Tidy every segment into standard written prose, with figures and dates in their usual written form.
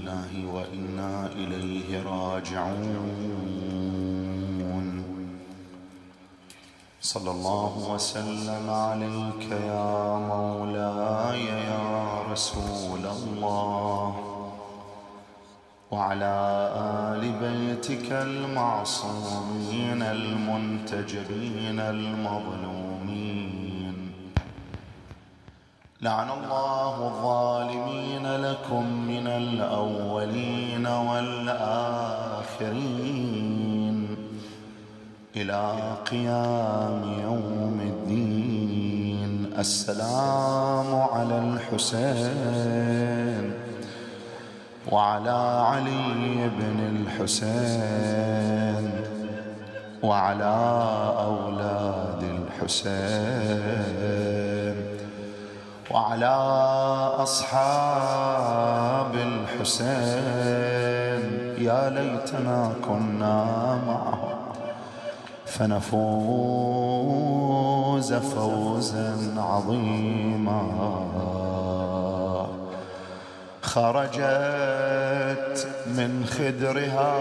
لله وإنا إليه راجعون. صلى الله وسلم عليك يا مولاي يا رسول الله، وعلى آل بيتك المعصومين المنتجبين المظلومين. لعن الله الظالمين لكم من الأولين والآخرين إلى قيام يوم الدين. السلام على الحسين وعلى علي بن الحسين وعلى أولاد الحسين وعلى أصحاب الحسين. يا ليتنا كنا معهم فنفوز فوزا عظيما. خرجت من خدرها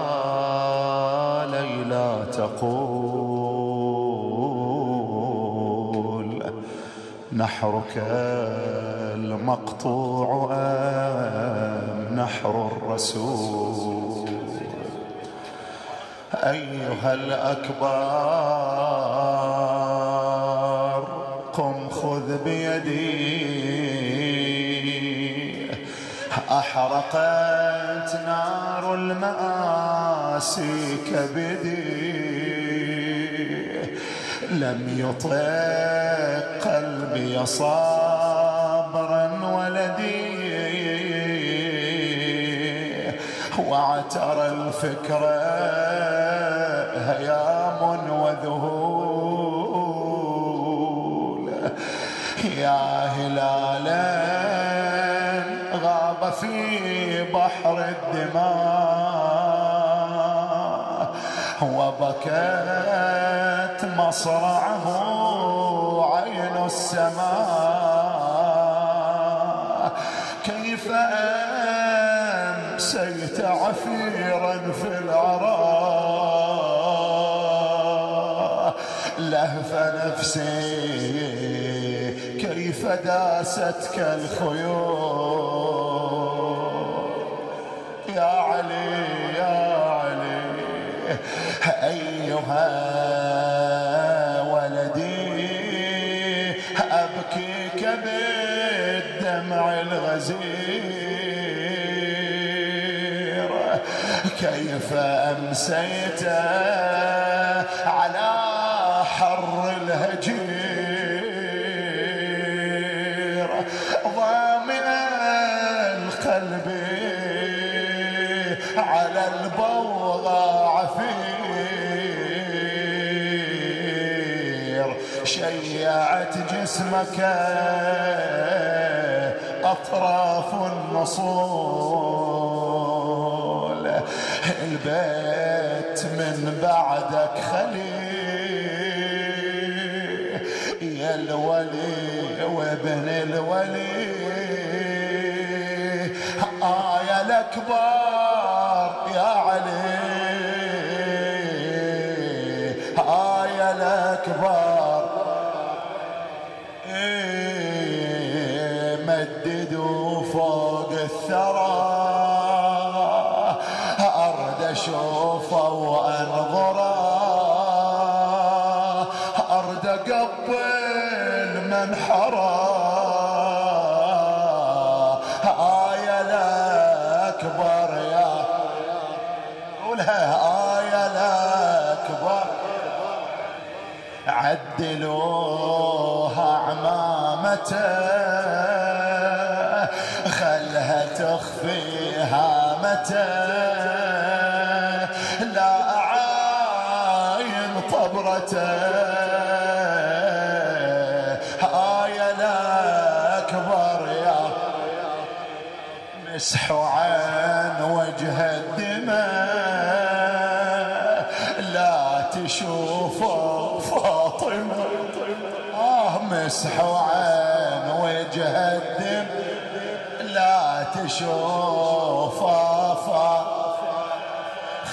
ليلى تقول نحرك المقطوع أم نحر الرسول. أيها الأكبر قم خذ بيدي، أحرقت نار المآسي كبدي، لم يطق قلبي صبرا ولدي، وعتر الفكرة هيام وذهول. يا هلالا غاب في بحر الدماء، وبكت مصرعه عين السماء. كيف أمسيت عفيرا في العراء، لهف نفسي كيف داستك الخيول. يا علي يا علي أيها ولدي، أبكيك بالدمع الغزير. كيف أمسيت على حر الهجير، ضامئا القلب على البوغى عفير. شيعت جسمك أطراف النصول، البيت من بعدك خلي يا الولي وابن الولي. يا الأكبر يا علي، يا الأكبر مددوا فوق الثرى، أرد أشوفه وأنظره، أرد أقبل من حرى. يا الأكبر يا قولها، يا الأكبر عدلوها عمامته، خلها تخفي هامته، لا أعاين طبرته. يا الأكبر يا مسحوا عن وجه الدماء، لا تشوفوا فاطمة. مسحوا عن وجه الدم لا تشوف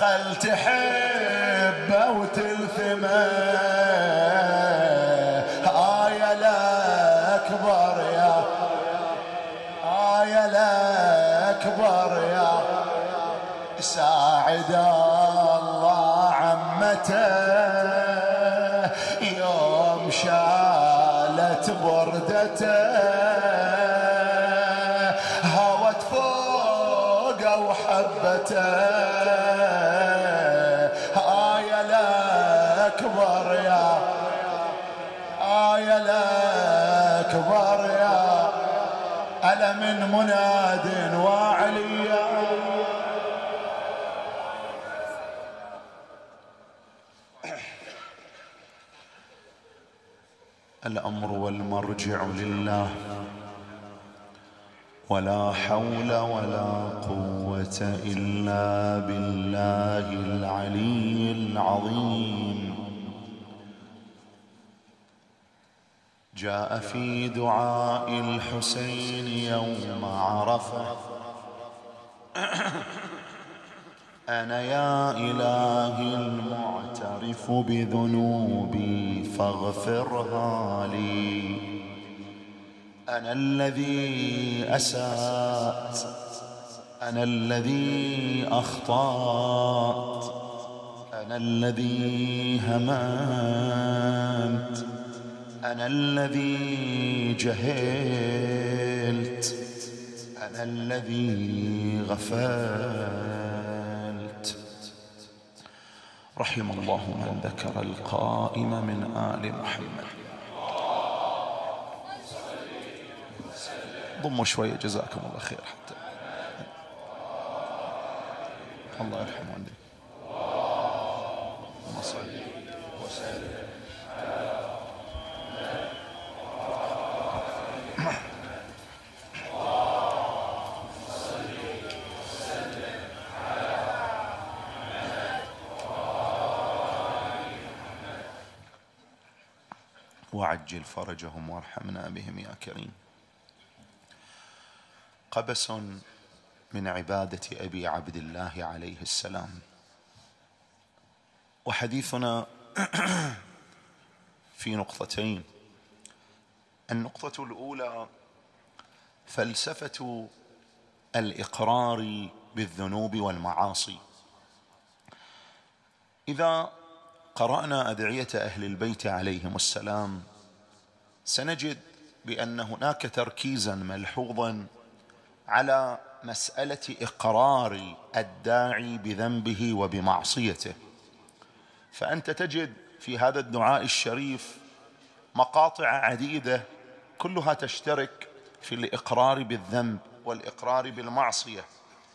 خل تحبه وتلثمه يا الأكبر يا الأكبر يا ساعد الله عمته يوم شالت بردته هوت فوقه وحبته يا الأكبر يا الأكبر يا ألا من مناد وعليا. الأمر والمرجع لله ولا حول ولا قوة إلا بالله العلي العظيم. جاء في دعاء الحسين يوم عرفة أنا يا إلهي المعترف بذنوبي فاغفرها لي. أنا الذي أسأت أنا الذي أخطأت أنا الذي هممت أنا الذي جهلت أنا الذي غفلت. رحم الله من ذكر القائم من آل محمد. ضموا شوية جزاكم الله خير حتى الله يرحمه عندي. اللهم صل وسلم وعجل فرجهم وارحمنا بهم يا كريم. قبس من عبادة أبي عبد الله عليه السلام. وحديثنا في نقطتين. النقطة الأولى فلسفة الإقرار بالذنوب والمعاصي. إذا قرأنا أدعية أهل البيت عليهم السلام سنجد بأن هناك تركيزا ملحوظا على مسألة إقرار الداعي بذنبه وبمعصيته. فأنت تجد في هذا الدعاء الشريف مقاطع عديدة كلها تشترك في الإقرار بالذنب والإقرار بالمعصية.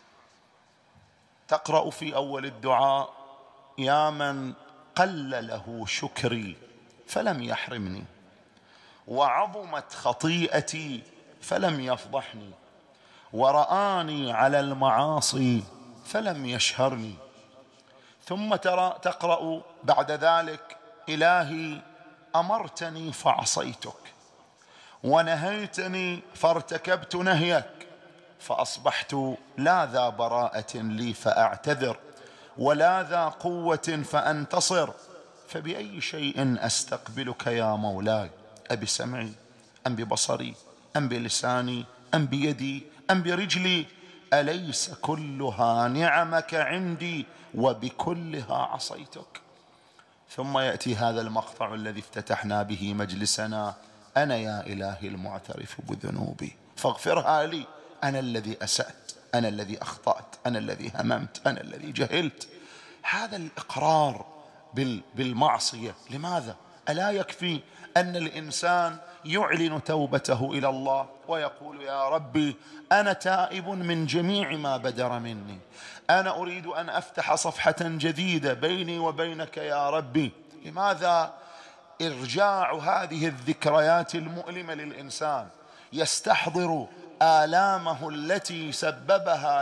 تقرأ في أول الدعاء يا من قل له شكري فلم يحرمني وعظمت خطيئتي فلم يفضحني ورآني على المعاصي فلم يشهرني. ثم تقرأ بعد ذلك إلهي أمرتني فعصيتك ونهيتني فارتكبت نهيك فأصبحت لا ذا براءة لي فأعتذر ولا ذا قوة فأنتصر فبأي شيء أستقبلك يا مولاي؟ أبسمعي أم ببصري أم بلساني أم بيدي أم برجلي؟ أليس كلها نعمك عندي وبكلها عصيتك؟ ثم يأتي هذا المقطع الذي افتتحنا به مجلسنا أنا يا إلهي المعترف بذنوبي فاغفرها لي. أنا الذي أسأت أنا الذي أخطأت أنا الذي هممت أنا الذي جهلت. هذا الإقرار بالمعصية لماذا؟ ألا يكفي أن الإنسان يعلن توبته إلى الله ويقول يا ربي أنا تائب من جميع ما بدر مني أنا أريد أن أفتح صفحة جديدة بيني وبينك يا ربي. لماذا إرجاع هذه الذكريات المؤلمة للإنسان يستحضر آلامه التي سببتها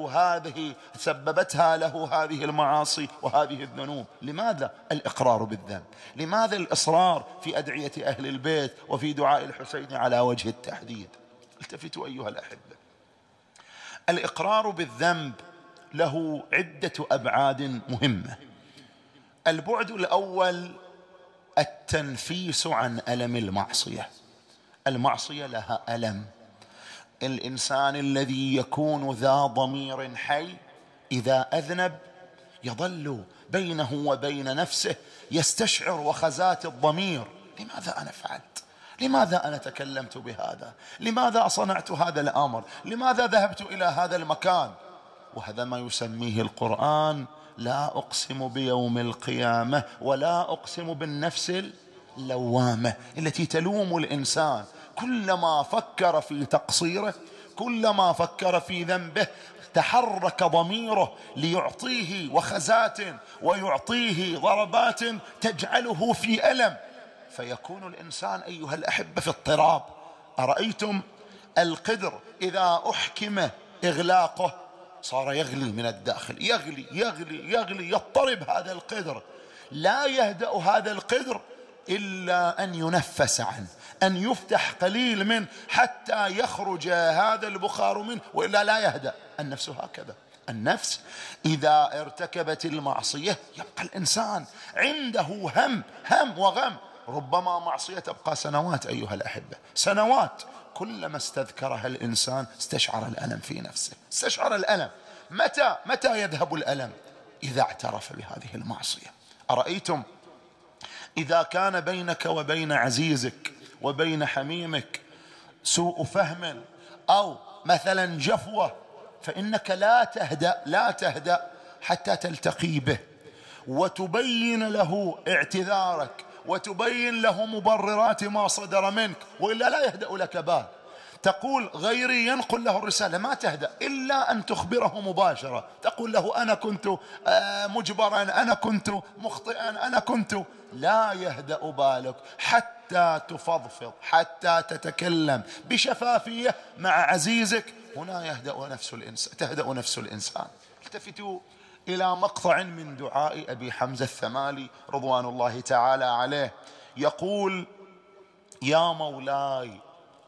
له هذه المعاصي وهذه الذنوب؟ لماذا الإقرار بالذنب؟ لماذا الإصرار في أدعية أهل البيت وفي دعاء الحسين على وجه التحديد؟ التفتوا أيها الأحبة. الإقرار بالذنب له عدة أبعاد مهمة. البعد الأول التنفيس عن ألم المعصية. المعصية لها ألم. الإنسان الذي يكون ذا ضمير حي إذا أذنب يظل بينه وبين نفسه يستشعر وخزات الضمير: لماذا أنا فعلت؟ لماذا أنا تكلمت بهذا؟ لماذا صنعت هذا الأمر؟ لماذا ذهبت إلى هذا المكان؟ وهذا ما يسميه القرآن: لا أقسم بيوم القيامة ولا أقسم بالنفس اللوامة، التي تلوم الإنسان كلما فكر في تقصيره، كلما فكر في ذنبه تحرك ضميره ليعطيه وخزات ويعطيه ضربات تجعله في ألم، فيكون الإنسان أيها الأحبة في اضطراب. أرأيتم القدر إذا أحكم إغلاقه صار يغلي من الداخل، يغلي يغلي يغلي، يضطرب هذا القدر، لا يهدأ هذا القدر إلا أن ينفس عنه، أن يفتح قليل منه حتى يخرج هذا البخار منه، وإلا لا يهدأ. النفس هكذا، النفس إذا ارتكبت المعصية يبقى الإنسان عنده هم وغم. ربما معصية تبقى سنوات أيها الأحبة، سنوات، كلما استذكرها الإنسان استشعر الألم في نفسه، استشعر الألم. متى يذهب الألم؟ إذا اعترف بهذه المعصية. أرأيتم إذا كان بينك وبين عزيزك وبين حميمك سوء فهم أو مثلا جفوة، فإنك لا تهدأ حتى تلتقي به وتبين له اعتذارك وتبين له مبررات ما صدر منك، وإلا لا يهدأ لك بال. تقول غيري ينقل له الرسالة، ما تهدأ إلا أن تخبره مباشرة، تقول له أنا كنت مجبرا، أنا كنت مخطئا، أنا كنت، لا يهدأ بالك حتى تفضفض، حتى تتكلم بشفافية مع عزيزك. هنا تهدأ نفس الإنسان. التفتوا إلى مقطع من دعاء أبي حمزة الثمالي رضوان الله تعالى عليه، يقول: يا مولاي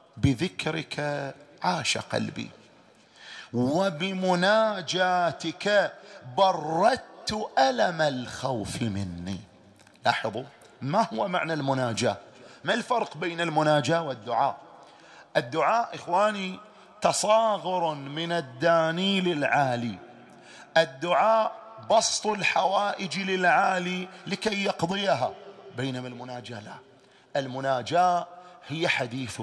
بذكرك عاش قلبي وبمناجاتك بردت ألم الخوف مني. لاحظوا ما هو معنى المناجاة، ما الفرق بين المناجاة والدعاء؟ الدعاء إخواني تصاغر من الداني للعالي، الدعاء بسط الحوائج للعالي لكي يقضيها، بينما المناجاة لا. المناجاة هي حديث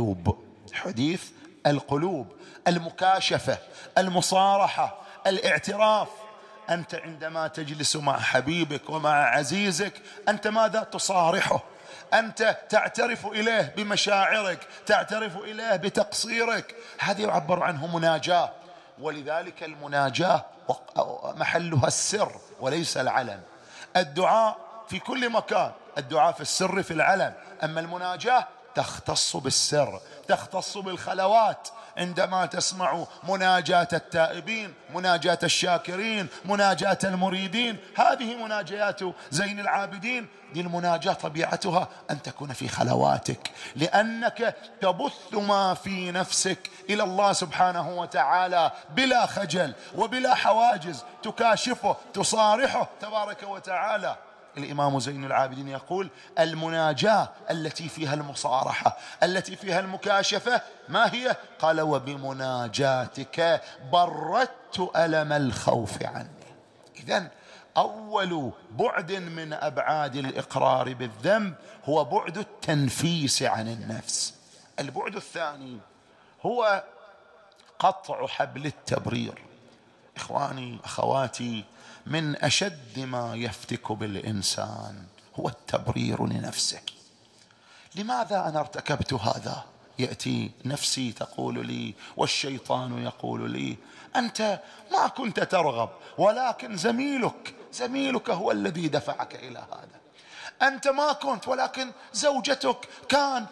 القلوب، المكاشفة، المصارحة، الاعتراف. أنت عندما تجلس مع حبيبك ومع عزيزك أنت ماذا تصارحه؟ أنت تعترف إليه بمشاعرك، تعترف إليه بتقصيرك، هذا يعبر عنه مناجاة. ولذلك المناجاة محلها السر وليس العلن. الدعاء في كل مكان، الدعاء في السر في العلن، أما المناجاة تختص بالسر، تختص بالخلوات. عندما تسمع مناجاة التائبين، مناجاة الشاكرين، مناجاة المريدين، هذه مناجاة زين العابدين. دي المناجاة طبيعتها أن تكون في خلواتك، لأنك تبث ما في نفسك إلى الله سبحانه وتعالى بلا خجل وبلا حواجز، تكاشفه، تصارحه تبارك وتعالى. الإمام زين العابدين يقول: المناجاة التي فيها المصارحة، التي فيها المكاشفة، ما هي؟ قال: وبمناجاتك بردت ألم الخوف عني. إذن أول بعد من أبعاد الإقرار بالذنب هو بعد التنفيس عن النفس. البعد الثاني هو قطع حبل التبرير. إخواني أخواتي، من أشد ما يفتك بالإنسان هو التبرير لنفسه. لماذا أنا ارتكبت هذا؟ يأتي نفسي تقول لي والشيطان يقول لي: أنت ما كنت ترغب، ولكن زميلك هو الذي دفعك إلى هذا. أنت ما كنت، ولكن زوجتك كان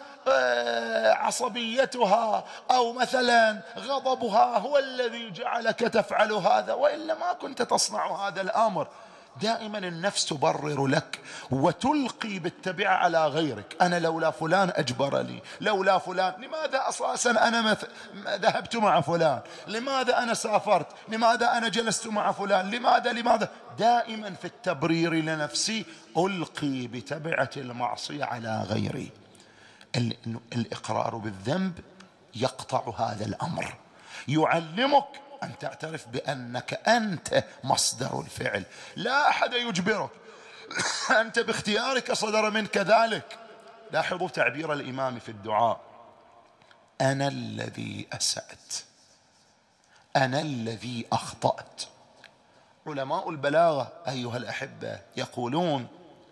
عصبيتها أو مثلا غضبها هو الذي جعلك تفعل هذا، وإلا ما كنت تصنع هذا الأمر. دائما النفس تبرر لك وتلقي بالتبعة على غيرك. أنا لولا فلان أجبر لي، لولا فلان، لماذا أساسا أنا ذهبت مع فلان، لماذا أنا سافرت، لماذا أنا جلست مع فلان، لماذا دائما في التبرير لنفسي ألقي بتبعة المعصية على غيري. الإقرار بالذنب يقطع هذا الأمر، يعلمك أن تعترف بأنك أنت مصدر الفعل، لا أحد يجبرك، أنت باختيارك صدر منك ذلك. لاحظوا تعبير الإمام في الدعاء: أنا الذي أسأت، أنا الذي أخطأت. علماء البلاغة أيها الأحبة يقولون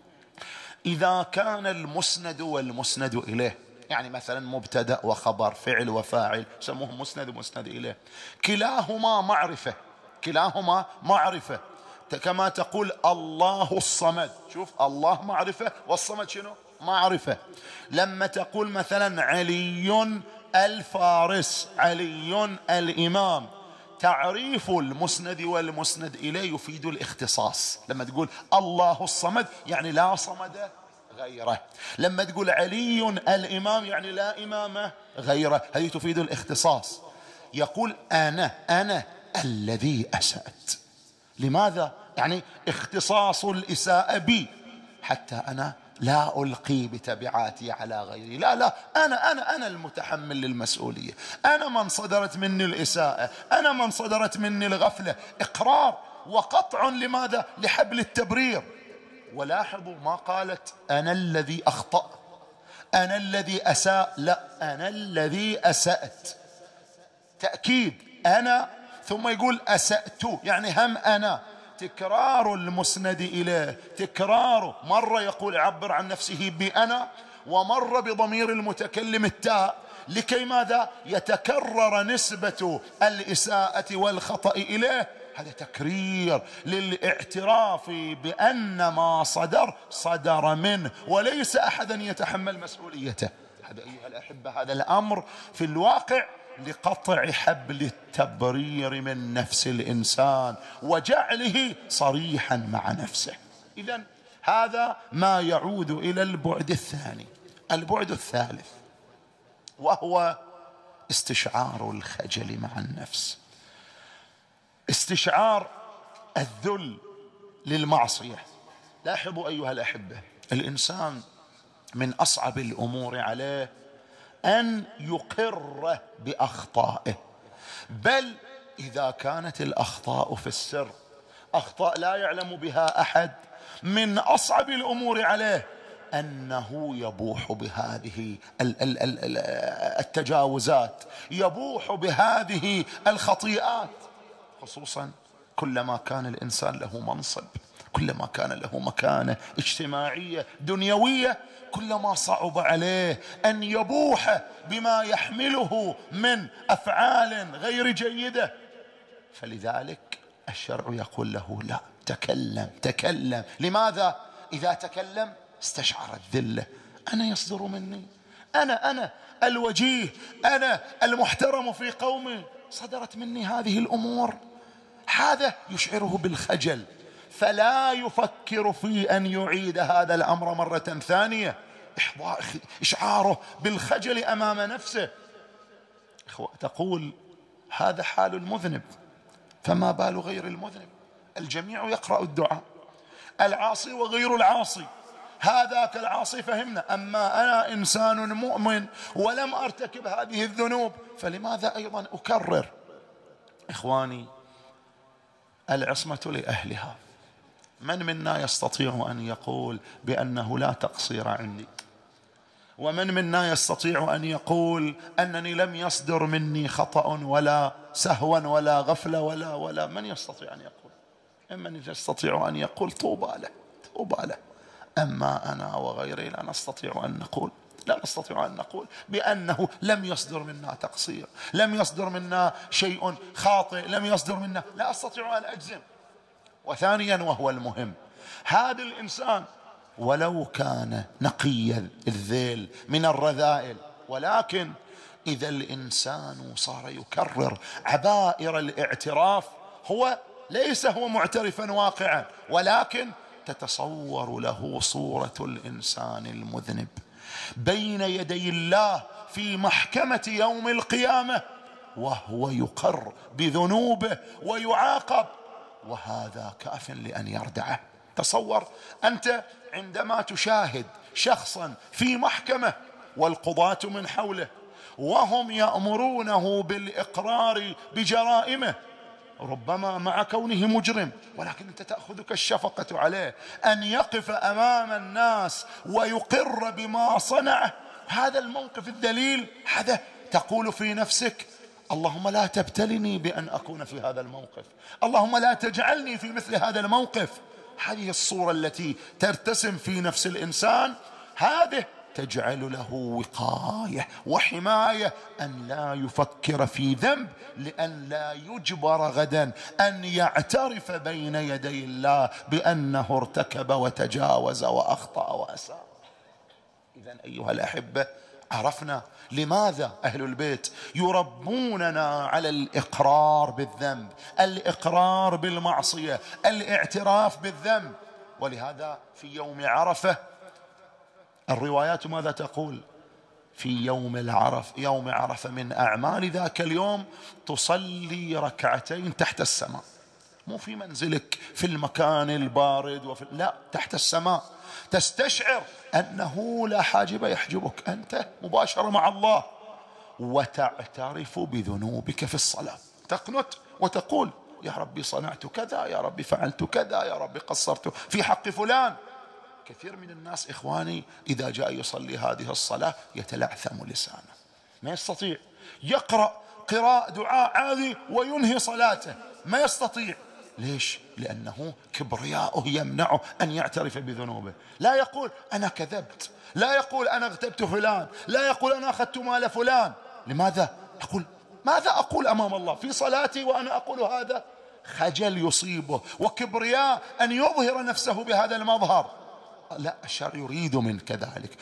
إذا كان المسند والمسند إليه، يعني مثلا مبتدأ وخبر، فعل وفاعل، سموه مسند ومسند إليه، كلاهما معرفة، كلاهما معرفة، كما تقول الله الصمد، شوف الله معرفة والصمد شنو؟ معرفة. لما تقول مثلا علي الفارس، علي الإمام، تعريف المسند والمسند إليه يفيد الاختصاص. لما تقول الله الصمد يعني لا صمد غيره، لما تقول علي الإمام يعني لا إمام غيره، هذه تفيد الاختصاص. يقول أنا الذي أسأت. لماذا؟ يعني اختصاص الإساءة بي، حتى أنا لا ألقي بتبعاتي على غيري، لا أنا المتحمل للمسؤولية، أنا من صدرت مني الإساءة، أنا من صدرت مني الغفلة. إقرار وقطع. لماذا؟ لحبل التبرير. ولاحظوا ما قالت أنا الذي أخطأ، أنا الذي أساء، لا، أنا الذي أسأت، تأكيد أنا، ثم يقول أسأت، يعني هم أنا. تكرار المسند إليه، تكراره، مرة يقول عبر عن نفسه بأنا، ومرة بضمير المتكلم التاء، لكي ماذا؟ يتكرر نسبة الإساءة والخطأ إليه. هذا تكرير للاعتراف بأن ما صدر منه، وليس أحدا يتحمل مسؤوليته. هذا أيها الأحبة، هذا الأمر في الواقع لقطع حبل التبرير من نفس الإنسان وجعله صريحا مع نفسه. إذن هذا ما يعود إلى البعد الثاني. البعد الثالث وهو استشعار الخجل مع النفس، استشعار الذل للمعصية. لاحظوا أيها الأحبة، الإنسان من أصعب الأمور عليه أن يقر بأخطائه، بل إذا كانت الأخطاء في السر، أخطاء لا يعلم بها أحد، من أصعب الأمور عليه أنه يبوح بهذه التجاوزات، يبوح بهذه الخطيئات، خصوصا كلما كان الإنسان له منصب، كلما كان له مكانة اجتماعية دنيوية، كلما صعب عليه أن يبوح بما يحمله من أفعال غير جيدة. فلذلك الشرع يقول له لا، تكلم. لماذا؟ إذا تكلم استشعر الذلة. أنا يصدر مني، أنا الوجيه، أنا المحترم في قومي، صدرت مني هذه الأمور. هذا يشعره بالخجل، فلا يفكر في أن يعيد هذا الأمر مرة ثانية. إشعاره بالخجل أمام نفسه. تقول هذا حال المذنب، فما بال غير المذنب؟ الجميع يقرأ الدعاء، العاصي وغير العاصي، هذاك العاصي فهمنا، أما أنا إنسان مؤمن ولم أرتكب هذه الذنوب، فلماذا أيضا أكرر؟ إخواني، العصمة لأهلها. من منا يستطيع أن يقول بأنه لا تقصير عندي؟ ومن منا يستطيع أن يقول أنني لم يصدر مني خطأ ولا سهوا ولا غفلة ولا من يستطيع أن يقول؟ من يستطيع أن يقول طوبى له. أما أنا وغيري لا نستطيع أن نقول بأنه لم يصدر منا تقصير، لم يصدر منا شيء خاطئ، لم يصدر منا، لا أستطيع أن أجزم. وثانيا وهو المهم، هذا الإنسان ولو كان نقي الذيل من الرذائل، ولكن إذا الإنسان صار يكرر عبائر الاعتراف، هو ليس هو معترفا واقعا، ولكن تتصور له صورة الإنسان المذنب بين يدي الله في محكمة يوم القيامة، وهو يقر بذنوبه ويعاقب، وهذا كاف لأن يردعه. تصور أنت عندما تشاهد شخصا في محكمة والقضاة من حوله وهم يأمرونه بالإقرار بجرائمه، ربما مع كونه مجرم، ولكن أنت تأخذك الشفقة عليه أن يقف أمام الناس ويقر بما صنعه. هذا الموقف الذليل، هذا تقول في نفسك اللهم لا تبتلني بأن أكون في هذا الموقف، اللهم لا تجعلني في مثل هذا الموقف. هذه الصورة التي ترتسم في نفس الإنسان، هذه تجعل له وقاية وحماية أن لا يفكر في ذنب، لأن لا يجبر غدا أن يعترف بين يدي الله بأنه ارتكب وتجاوز وأخطأ وأساء. إذن أيها الأحبة، عرفنا لماذا أهل البيت يربوننا على الإقرار بالذنب، الإقرار بالمعصية، الاعتراف بالذنب. ولهذا في يوم عرفة الروايات ماذا تقول؟ في يوم عرفة من أعمال ذاك اليوم تصلي ركعتين تحت السماء، مو في منزلك في المكان البارد لا، تحت السماء، تستشعر أنه لا حاجب يحجبك، أنت مباشرة مع الله، وتعترف بذنوبك في الصلاة، تقنت وتقول يا ربي صنعت كذا، يا ربي فعلت كذا، يا ربي قصرت في حق فلان. كثير من الناس إخواني إذا جاء يصلي هذه الصلاة يتلعثم لسانه، ما يستطيع يقرأ قراءة دعاء عادي وينهي صلاته، ما يستطيع. ليش؟ لأنه كبرياؤه يمنعه أن يعترف بذنوبه. لا يقول أنا كذبت، لا يقول أنا اغتبت فلان، لا يقول أنا أخذت مال فلان. لماذا؟ يقول ماذا أقول أمام الله في صلاتي وأنا أقول هذا؟ خجل يصيبه وكبرياء أن يظهر نفسه بهذا المظهر. لا، الشرع يريد منك كذلك،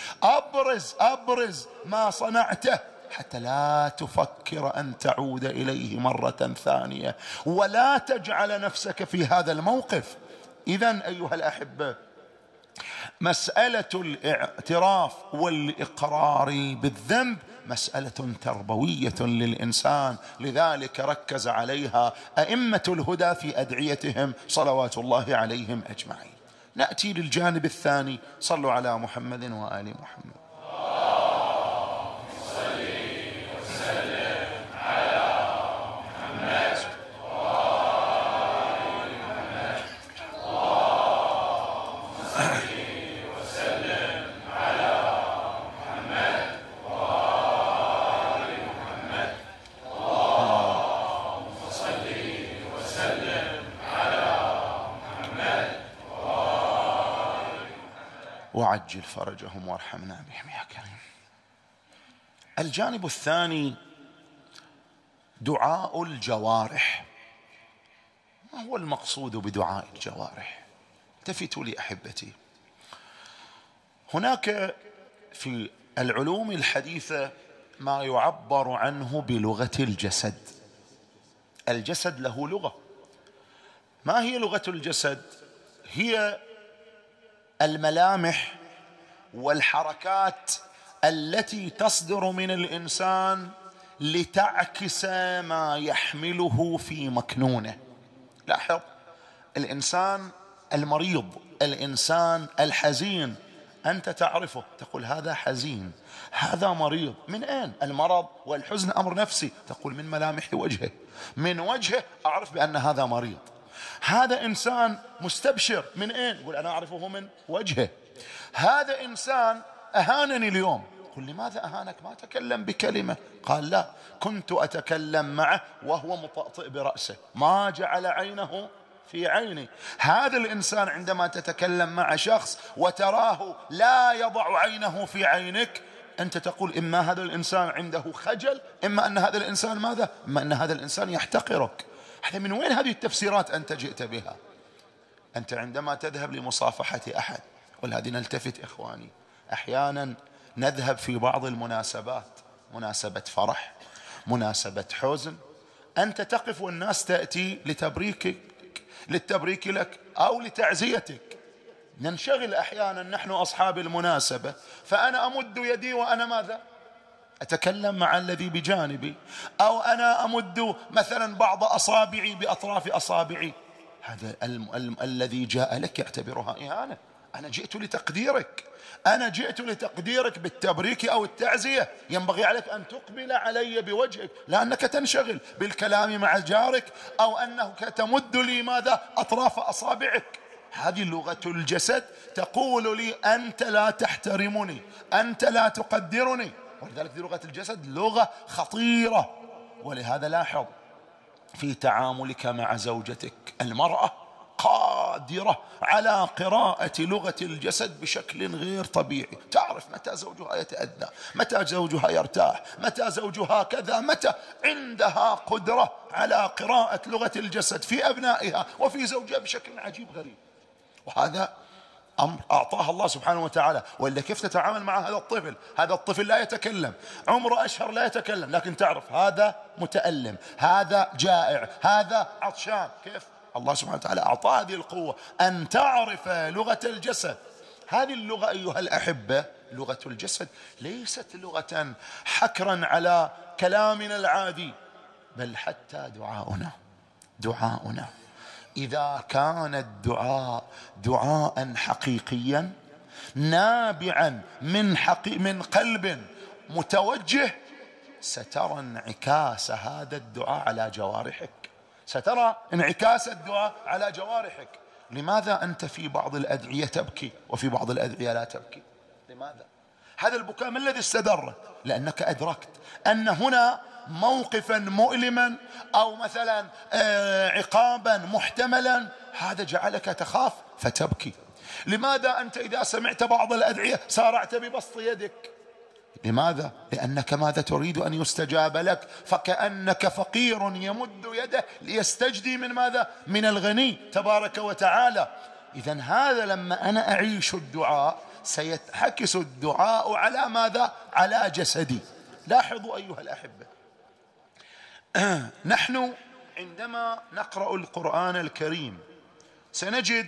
أبرز ما صنعته حتى لا تفكر أن تعود إليه مرة ثانية، ولا تجعل نفسك في هذا الموقف. إذن أيها الأحبة، مسألة الاعتراف والإقرار بالذنب مسألة تربوية للإنسان، لذلك ركز عليها أئمة الهدى في أدعيتهم صلوات الله عليهم أجمعين. نأتي للجانب الثاني، صلوا على محمد وآل محمد. وعجل فرجهم وارحمنا بهم يا كريم. الجانب الثاني دعاء الجوارح. ما هو المقصود بدعاء الجوارح؟ التفتوا لي أحبتي، هناك في العلوم الحديثة ما يعبر عنه بلغة الجسد. الجسد له لغة. ما هي لغة الجسد؟ هي الملامح والحركات التي تصدر من الإنسان لتعكس ما يحمله في مكنونه. لاحظ، الإنسان المريض، الإنسان الحزين، أنت تعرفه، تقول هذا حزين، هذا مريض. من أين؟ المرض والحزن أمر نفسي، تقول من ملامح وجهه، من وجهه أعرف بأن هذا مريض. هذا إنسان مستبشر، من أين؟ يقول أنا أعرفه من وجهه. هذا إنسان أهانني اليوم، قل لماذا أهانك؟ ما تكلم بكلمة. قال لا، كنت أتكلم معه وهو مطأطئ برأسه، ما جعل عينه في عيني. هذا الإنسان عندما تتكلم مع شخص وتراه لا يضع عينه في عينك، أنت تقول إما هذا الإنسان عنده خجل، إما أن هذا الإنسان ماذا؟ إما أن هذا الإنسان يحتقرك. هذا من وين هذه التفسيرات أنت جئت بها؟ أنت عندما تذهب لمصافحة أحد، ولهذه نلتفت إخواني، أحيانا نذهب في بعض المناسبات، مناسبة فرح، مناسبة حزن، أنت تقف والناس تأتي لتبريكك، للتبريك لك أو لتعزيتك. ننشغل أحيانا نحن أصحاب المناسبة، فأنا أمد يدي وأنا ماذا؟ أتكلم مع الذي بجانبي، أو أنا أمد مثلا بعض أصابعي بأطراف أصابعي، هذا الذي جاء لك يعتبرها إهانة. أنا جئت لتقديرك، أنا جئت لتقديرك بالتبريك أو التعزية، ينبغي عليك أن تقبل علي بوجهك، لا أنك تنشغل بالكلام مع جارك أو أنك تمد لي ماذا؟ أطراف أصابعك. هذه لغة الجسد تقول لي أنت لا تحترمني، أنت لا تقدرني. ولذلك دي لغة الجسد لغة خطيرة. ولهذا لاحظ في تعاملك مع زوجتك، المرأة قادرة على قراءة لغة الجسد بشكل غير طبيعي، تعرف متى زوجها يتأذى، متى زوجها يرتاح، متى زوجها كذا، متى. عندها قدرة على قراءة لغة الجسد في أبنائها وفي زوجها بشكل عجيب غريب. وهذا أمر أعطاها الله سبحانه وتعالى. وإلا كيف تتعامل مع هذا الطفل؟ هذا الطفل لا يتكلم، عمره أشهر لا يتكلم، لكن تعرف هذا متألم، هذا جائع، هذا عطشان. كيف؟ الله سبحانه وتعالى أعطاه هذه القوة أن تعرف لغة الجسد. هذه اللغة أيها الأحبة، لغة الجسد، ليست لغة حكرا على كلامنا العادي، بل حتى دعاؤنا إذا كان الدعاء دعاء حقيقيا نابعا من قلب متوجه، سترى انعكاس هذا الدعاء على جوارحك، سترى انعكاس الدعاء على جوارحك. لماذا أنت في بعض الأدعية تبكي وفي بعض الأدعية لا تبكي؟ لماذا؟ هذا البكاء ما الذي استدره؟ لأنك أدركت أن هنا موقفا مؤلما أو مثلا عقابا محتملا، هذا جعلك تخاف فتبكي. لماذا أنت إذا سمعت بعض الأدعية سارعت ببسط يدك؟ لماذا؟ لأنك ماذا تريد؟ أن يستجاب لك، فكأنك فقير يمد يده ليستجدي من ماذا؟ من الغني تبارك وتعالى. إذن هذا لما أنا أعيش الدعاء سيتحكس الدعاء على ماذا؟ على جسدي. لاحظوا أيها الأحبة، نحن عندما نقرأ القرآن الكريم سنجد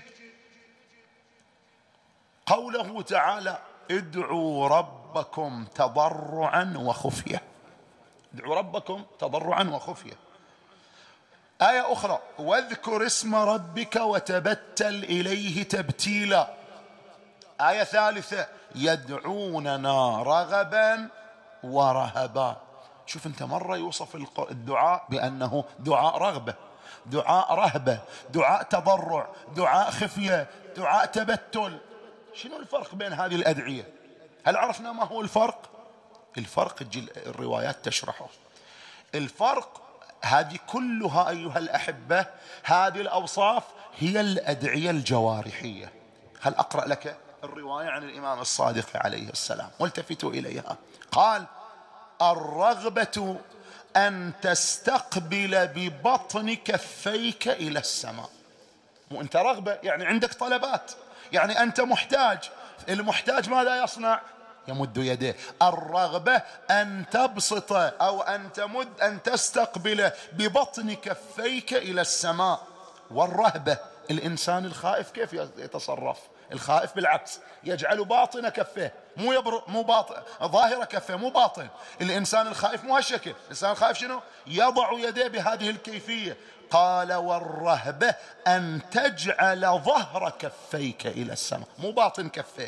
قوله تعالى: ادعوا ربكم تضرعا وخفية. ادعوا ربكم تضرعا وخفية. آية أخرى: واذكر اسم ربك وتبتل إليه تبتيلا. آية ثالثة: يدعوننا رغبا ورهبا. شوف انت، مرة يوصف الدعاء بأنه دعاء رغبة، دعاء رهبة، دعاء تضرع، دعاء خفية، دعاء تبتل. شنو الفرق بين هذه الأدعية؟ هل عرفنا ما هو الفرق؟ الفرق الروايات تشرحه. الفرق هذه كلها أيها الأحبة، هذه الأوصاف هي الأدعية الجوارحية. هل أقرأ لك الرواية عن الإمام الصادق عليه السلام، والتفتوا إليها. قال: الرغبة أن تستقبل ببطن كفيك إلى السماء. وأنت رغبة يعني عندك طلبات، يعني أنت محتاج. المحتاج ماذا يصنع؟ يمد يديه. الرغبة أن تبسط أو أن تمد، أن تستقبل ببطن كفيك إلى السماء. والرهبة، الإنسان الخائف كيف يتصرف؟ الخائف بالعكس يجعل باطن كفه مو باطن، ظاهر كفه مو باطن. الإنسان الخائف مو هالشكل. الإنسان الخائف شنو؟ يضع يديه بهذه الكيفية. قال: والرهبة أن تجعل ظهر كفيك إلى السماء، مو باطن كفيك.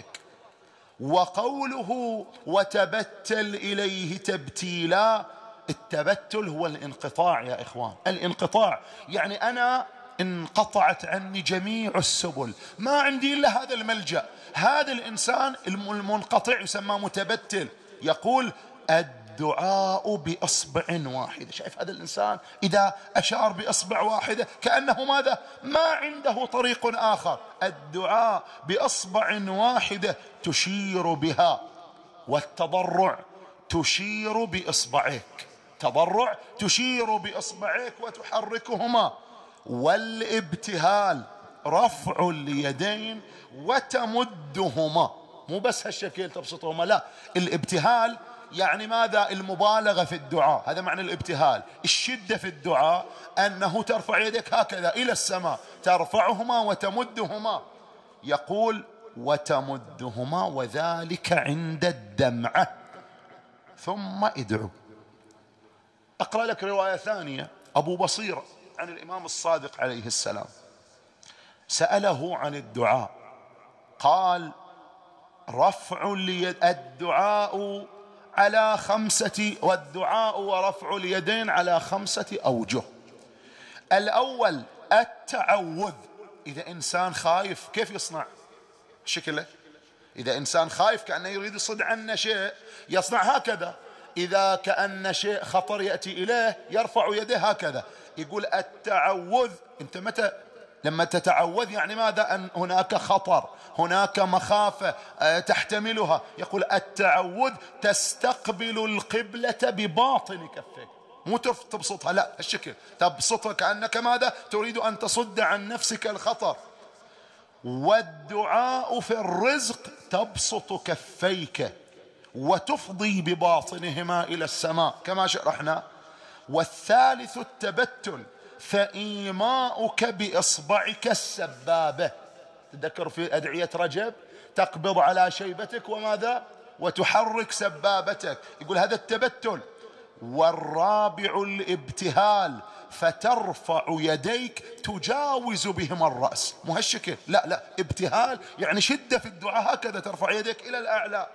وقوله: وتبتل إليه تبتيلا. التبتل هو الانقطاع يا إخوان. الانقطاع يعني أنا انقطعت عني جميع السبل، ما عندي إلا هذا الملجأ. هذا الإنسان المنقطع يسمى متبتل. يقول: الدعاء بإصبع واحدة. شايف هذا الإنسان إذا أشار بإصبع واحدة كأنه ماذا؟ ما عنده طريق آخر. الدعاء بإصبع واحدة تشير بها. والتضرع تشير بإصبعيك، تضرع تشير بإصبعيك وتحركهما. والابتهال رفع اليدين وتمدهما، مو بس هالشكل تبسطهما، لا، الابتهال يعني ماذا؟ المبالغة في الدعاء، هذا معنى الابتهال. الشدة في الدعاء أنه ترفع يدك هكذا إلى السماء، ترفعهما وتمدهما. يقول وتمدهما وذلك عند الدمعة ثم ادعو. أقرأ لك رواية ثانية، أبو بصير عن الإمام الصادق عليه السلام سأله عن الدعاء، قال رفع اليد، الدعاء على خمسة، والدعاء ورفع اليدين على 5 أوجه. الأول التعوذ، إذا إنسان خايف كيف يصنع شكله؟ إذا إنسان خايف كأنه يريد يصد عنا شيء يصنع هكذا، إذا كأن شيء خطر يأتي إليه يرفع يده هكذا. يقول التعوذ، أنت متى لما تتعوذ يعني ماذا؟ أن هناك خطر، هناك مخافة تحتملها. يقول التعوذ تستقبل القبلة بباطن كفيك، مو تبسطها، لا الشكل تبسطها كأنك ماذا؟ تريد أن تصد عن نفسك الخطر. والدعاء في الرزق تبسط كفيك وتفضي بباطنهما إلى السماء كما شرحنا. والثالث التبتل، فإيماؤك بإصبعك السبابة، تذكر في أدعية رجب تقبض على شيبتك وماذا؟ وتحرك سبابتك، يقول هذا التبتل. والرابع الابتهال، فترفع يديك تجاوز بهما الرأس، مو هالشكل، لا لا، ابتهال يعني شدة في الدعاء، هكذا ترفع يديك إلى الأعلى.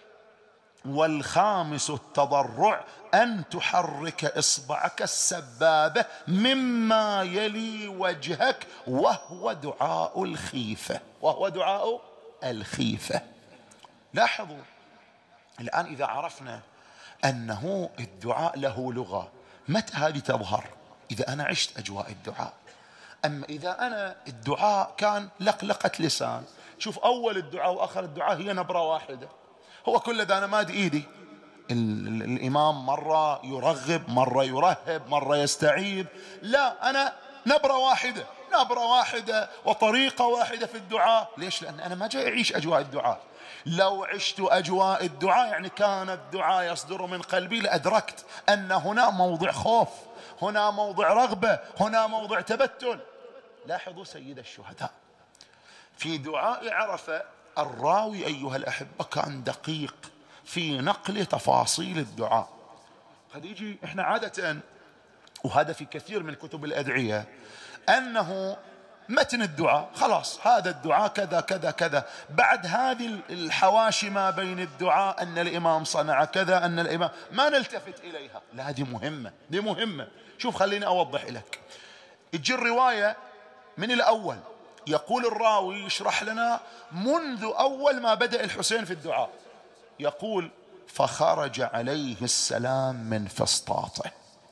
والخامس التضرع، أن تحرك إصبعك السبابة مما يلي وجهك، وهو دعاء الخيفة، وهو دعاء الخيفة. لاحظوا الآن إذا عرفنا أنه الدعاء له لغة، متى هذه تظهر؟ إذا أنا عشت أجواء الدعاء. أما إذا أنا الدعاء كان لقلقة لسان، شوف أول الدعاء وآخر الدعاء هي نبرة واحدة، هو كل ده أنا ماد إيدي، الإمام مرة يرغب مرة يرهب مرة يستعيذ، لا أنا نبرة واحدة، نبرة واحدة وطريقة واحدة في الدعاء. ليش؟ لأن أنا ما جاي أعيش أجواء الدعاء. لو عشت أجواء الدعاء يعني كان الدعاء يصدر من قلبي لأدركت أن هنا موضع خوف، هنا موضع رغبة، هنا موضع تبتل. لاحظوا سيد الشهداء في دعاء عرفة، الراوي أيها الأحبة كان دقيق في نقل تفاصيل الدعاء. قد يجي إحنا عادة، وهذا في كثير من كتب الأدعية، أنه متن الدعاء خلاص هذا الدعاء كذا كذا كذا، بعد هذه الحواشي ما بين الدعاء أن الإمام صنع كذا، أن الإمام، ما نلتفت إليها. لا دي مهمة، دي مهمة. شوف خليني أوضح لك. تجي الرواية من الأول، يقول الراوي يشرح لنا منذ أول ما بدأ الحسين في الدعاء، يقول فخرج عليه السلام من فسطاطه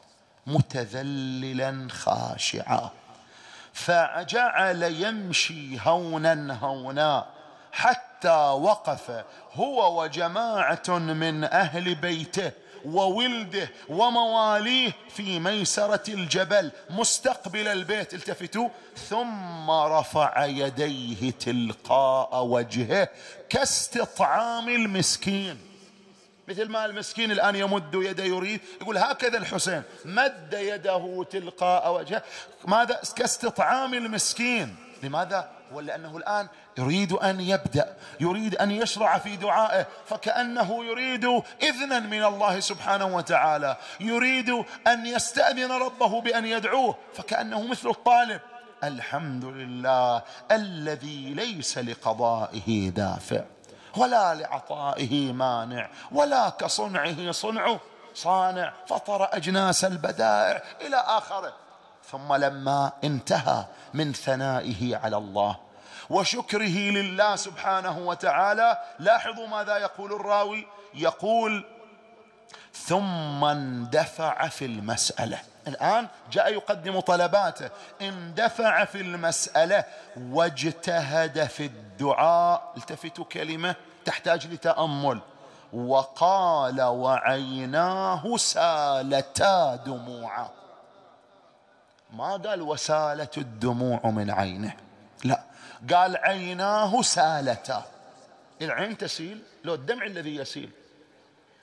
متذللا خاشعا، فجعل يمشي هونا هونا حتى وقف هو وجماعة من أهل بيته وولده ومواليه في ميسرة الجبل مستقبل البيت، التفتوا، ثم رفع يديه تلقاء وجهه كاستطعام المسكين، مثل ما المسكين الآن يمد يده يريد، يقول هكذا الحسين مد يده تلقاء وجهه، ماذا؟ كاستطعام المسكين. لماذا؟ ولأنه الآن يريد أن يبدأ، يريد أن يشرع في دعائه، فكأنه يريد إذنا من الله سبحانه وتعالى، يريد أن يستأذن ربه بأن يدعوه، فكأنه مثل الطالب. الحمد لله الذي ليس لقضائه دافع ولا لعطائه مانع، ولا كصنعه صنعه، صانع فطر أجناس البدائع إلى آخره. ثم لما انتهى من ثنائه على الله وشكره لله سبحانه وتعالى، لاحظوا ماذا يقول الراوي، يقول ثم اندفع في المسألة. الآن جاء يقدم طلباته، اندفع في المسألة واجتهد في الدعاء. التفتوا كلمة تحتاج لتأمل، وقال وعيناه سالتا دموعا، ما قال وسالت الدموع من عينه، لا، قال عيناه سالتا. العين تسيل، لو الدمع الذي يسيل،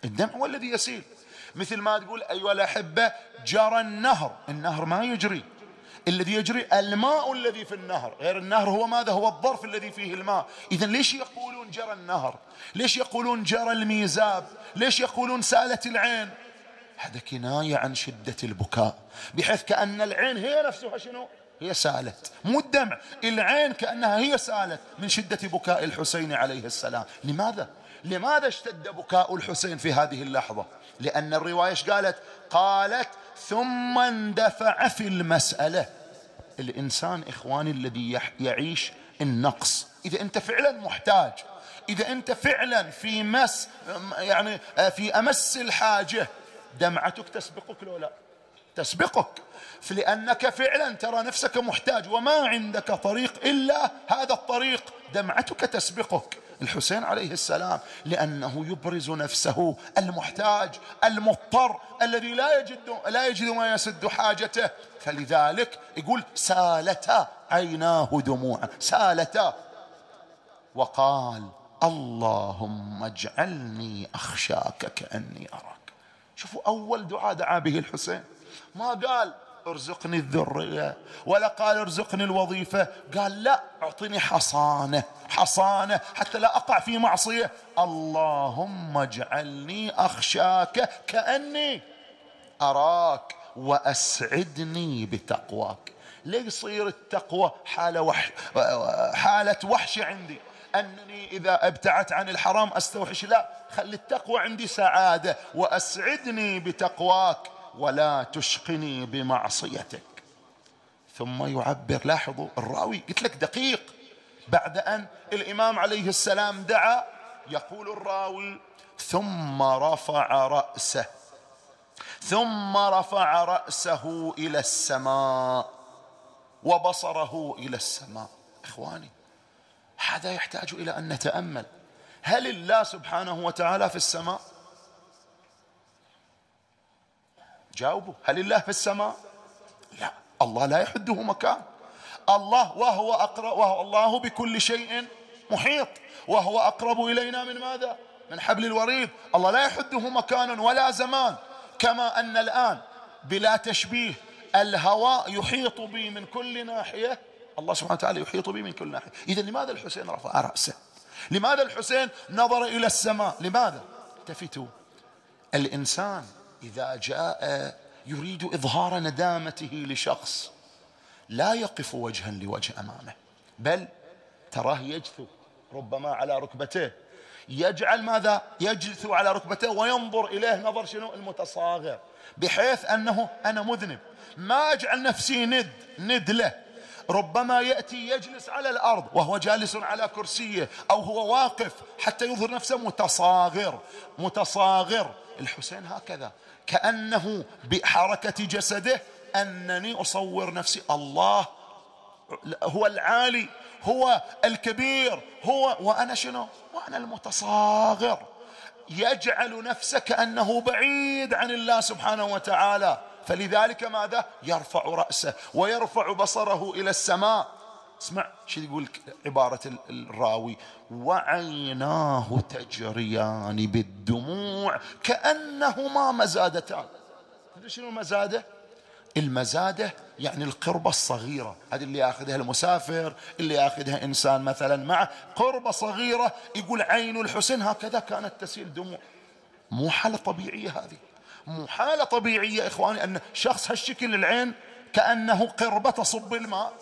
الدمع هو الذي يسيل. مثل ما تقول أيها الأحبة جرى النهر، النهر ما يجري، الذي يجري الماء الذي في النهر، غير النهر هو ماذا؟ هو الظرف الذي فيه الماء. إذن ليش يقولون جرى النهر؟ ليش يقولون جرى الميزاب؟ ليش يقولون سالت العين؟ هذا كناية عن شدة البكاء، بحيث كأن العين هي نفسها شنو؟ هي سالت، مو الدمع، العين كأنها هي سالت من شدة بكاء الحسين عليه السلام. لماذا؟ لماذا اشتد بكاء الحسين في هذه اللحظة؟ لأن الرواية ايش قالت؟ قالت ثم اندفع في المسألة. الإنسان إخواني الذي يعيش النقص، إذا أنت فعلا محتاج، إذا أنت فعلا في يعني في أمس الحاجة، دمعتك تسبقك لو لا؟ تسبقك، لأنك فعلا ترى نفسك محتاج وما عندك طريق إلا هذا الطريق، دمعتك تسبقك. الحسين عليه السلام لأنه يبرز نفسه المحتاج المضطر الذي لا يجد ما يسد حاجته، فلذلك يقول سالتا عيناه دموعا، سالتا، وقال اللهم اجعلني أخشاك كأني أراك. شوفوا أول دعاء دعا به الحسين، ما قال ارزقني الذرية ولا قال ارزقني الوظيفة، قال لا، اعطني حصانة، حصانة حتى لا أقع في معصية. اللهم اجعلني أخشاك كأني أراك وأسعدني بتقواك. ليه يصير التقوى حالة وحش عندي، أنني إذا ابتعدت عن الحرام أستوحش؟ لا، خلي التقوى عندي سعادة، وأسعدني بتقواك ولا تشقني بمعصيتك. ثم يعبر، لاحظوا الراوي قلت لك دقيق، بعد أن الإمام عليه السلام دعا يقول الراوي ثم رفع رأسه، ثم رفع رأسه إلى السماء وبصره إلى السماء. إخواني هذا يحتاج إلى أن نتأمل، هل الله سبحانه وتعالى في السماء؟ جاوبوا، هل الله في السماء؟ لا، الله لا يحده مكان، الله وهو أقرب، وهو الله بكل شيء محيط، وهو أقرب إلينا من ماذا؟ من حبل الوريد. الله لا يحده مكان ولا زمان، كما أن الآن بلا تشبيه الهواء يحيط بي من كل ناحية، الله سبحانه وتعالى يحيط بي من كل ناحية. إذا لماذا الحسين رفع رأسه؟ لماذا الحسين نظر إلى السماء؟ لماذا؟ التفتوا، الإنسان إذا جاء يريد إظهار ندامته لشخص لا يقف وجها لوجه أمامه، بل تراه يجثو ربما على ركبته، يجعل ماذا؟ يجثو على ركبته وينظر إليه نظر شنو؟ المتصاغر، بحيث أنه أنا مذنب، ما أجعل نفسي ند له. ربما يأتي يجلس على الأرض وهو جالس على كرسيه، أو هو واقف حتى يظهر نفسه متصاغر. الحسين هكذا، كأنه بحركة جسده أنني أصور نفسي، الله هو العالي، هو الكبير، هو وأنا شنو؟ وأنا المتصاغر. يجعل نفسه كأنه بعيد عن الله سبحانه وتعالى، فلذلك ماذا؟ يرفع رأسه ويرفع بصره إلى السماء. اسمع شو يقول عبارة الراوي: وعيناه تجريان بالدموع كأنهما مزادتان. شنو المزادة؟ المزادة يعني القربة الصغيرة، هذه اللي ياخذها المسافر، اللي ياخذها إنسان مثلا مع قربة صغيرة، يقول عين الحسين هكذا كانت تسيل دموع. مو حالة طبيعية هذه، مو حالة طبيعية إخواني أن شخص هالشكل العين كأنه قربة تصب الماء.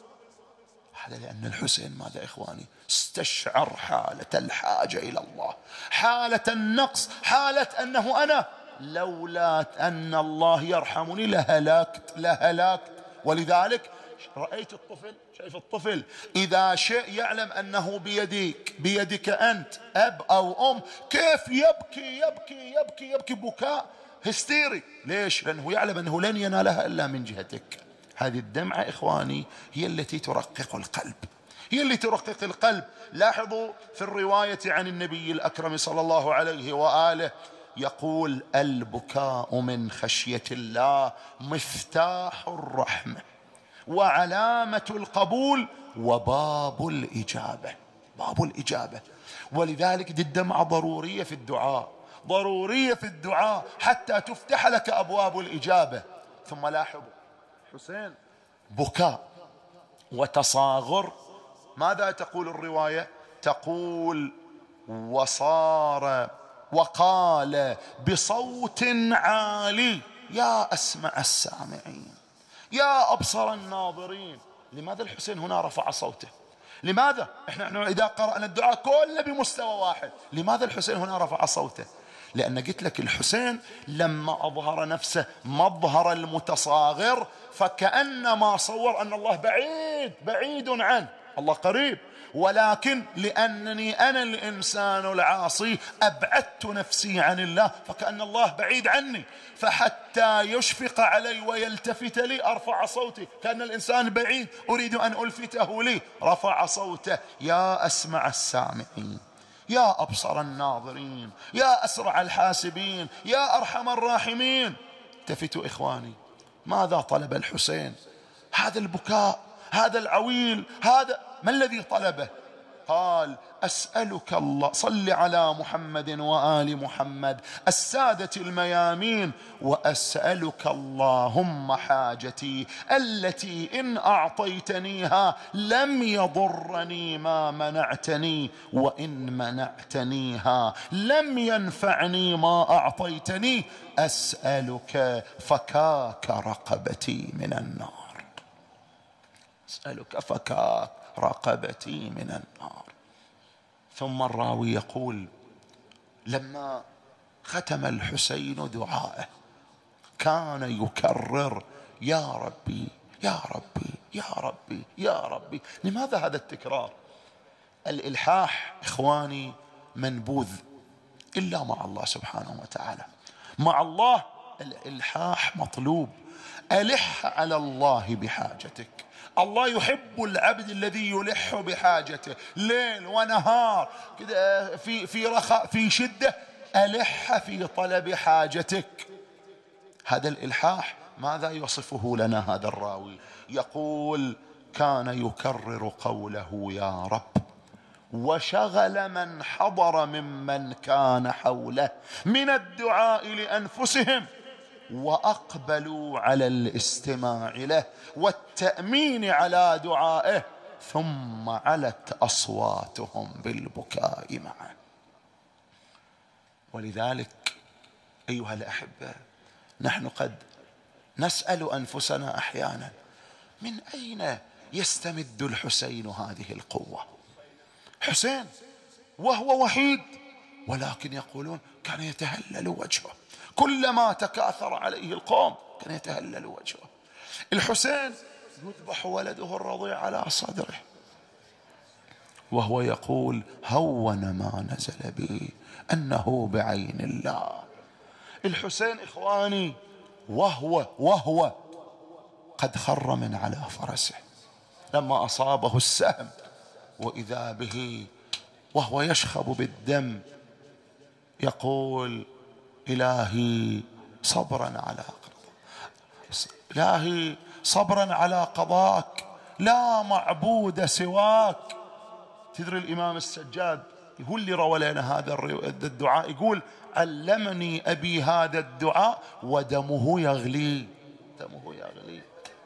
هذا لأن الحسين ماذا إخواني؟ استشعر حالة الحاجة إلى الله، حالة النقص، حالة أنه أنا لولا أن الله يرحمني لهلاكت. ولذلك رأيت الطفل، شايف الطفل إذا شيء يعلم أنه بيدك أنت أب أو أم، كيف يبكي يبكي يبكي يبكي بكاء هستيري. ليش؟ لأنه يعلم أنه لن ينالها إلا من جهتك. هذه الدمعة إخواني هي التي ترقق القلب، هي اللي ترقق القلب. لاحظوا في الرواية عن النبي الأكرم صلى الله عليه وآله يقول: البكاء من خشية الله مفتاح الرحمة وعلامة القبول وباب الإجابة، باب الإجابة. ولذلك دي الدمعة ضرورية في الدعاء، ضرورية في الدعاء حتى تفتح لك أبواب الإجابة. ثم لاحظوا حسين بكاء وتصاغر. ماذا تقول الرواية؟ تقول وقال بصوت عالي يا أسمع السامعين يا أبصر الناظرين. لماذا الحسين هنا رفع صوته؟ لماذا؟ احنا إذا قرأنا الدعاء كله بمستوى واحد، لماذا الحسين هنا رفع صوته؟ لأن قلت لك الحسين لما أظهر نفسه مظهر المتصاغر فكأنما صور أن الله بعيد عنه، الله قريب، ولكن لأنني أنا الإنسان العاصي أبعدت نفسي عن الله فكأن الله بعيد عني، فحتى يشفق علي ويلتفت لي أرفع صوتي، كأن الإنسان بعيد أريد أن ألفته لي، رفع صوته يا أسمع السامعين يا أبصر الناظرين يا أسرع الحاسبين يا أرحم الراحمين. التفتوا إخواني، ماذا طلب الحسين؟ هذا البكاء، هذا العويل، هذا ما الذي طلبه؟ قال أسألك الله، صل على محمد وآل محمد السادة الميامين، وأسألك اللهم حاجتي التي إن أعطيتنيها لم يضرني ما منعتني، وإن منعتنيها لم ينفعني ما أعطيتني، أسألك فكاك رقبتي من النار، أسألك فكاك رقبتي من النار. ثم الراوي يقول لما ختم الحسين دعاءه كان يكرر يا ربي يا ربي يا ربي يا ربي. لماذا هذا التكرار؟ الإلحاح إخواني منبوذ إلا مع الله سبحانه وتعالى. مع الله الإلحاح مطلوب. ألح على الله بحاجتك. الله يحب العبد الذي يلح بحاجته ليل ونهار كده، في رخاء في شدة، ألح في طلب حاجتك. هذا الإلحاح ماذا يصفه لنا هذا الراوي؟ يقول كان يكرر قوله يا رب، وشغل من حضر ممن كان حوله من الدعاء لأنفسهم، وأقبلوا على الاستماع له والتأمين على دعائه، ثم علت أصواتهم بالبكاء معه. ولذلك أيها الأحبة نحن قد نسأل أنفسنا أحيانا من أين يستمد الحسين هذه القوة؟ حسين وهو وحيد، ولكن يقولون كان يتهلل وجهه كلما تكاثر عليه القوم، كان يتهلل وجهه. الحسين يذبح ولده الرضيع على صدره وهو يقول هون ما نزل بي أنه بعين الله. الحسين إخواني وهو قد خر من على فرسه لما أصابه السهم، وإذا به وهو يشخب بالدم يقول إلهي صبرا على قضاء، إلهي صبرا على قضاك، لا معبود سواك. تدري الإمام السجاد هو اللي روى لنا هذا الدعاء، يقول علمني أبي هذا الدعاء ودمه يغلي، دمه يغلي.